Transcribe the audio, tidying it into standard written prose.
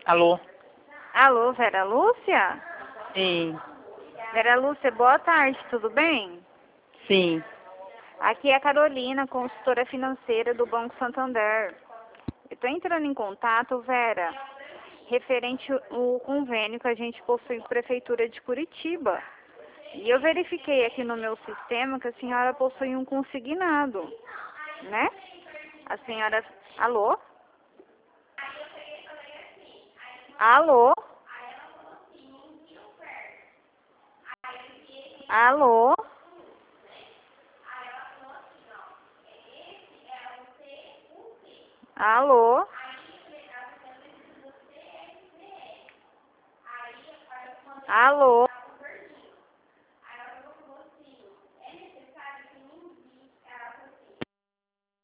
Alô? Alô, Vera Lúcia? Sim, Vera Lúcia, boa tarde, tudo bem? sim. Aqui é a Carolina, consultora financeira do Banco Santander. Eu estou entrando em contato, Vera, referente ao convênio que a gente possui com a Prefeitura de Curitiba. E eu verifiquei aqui no meu sistema que a senhora possui um consignado, né? A senhora... Alô? Alô? Alô? Alô? Alô?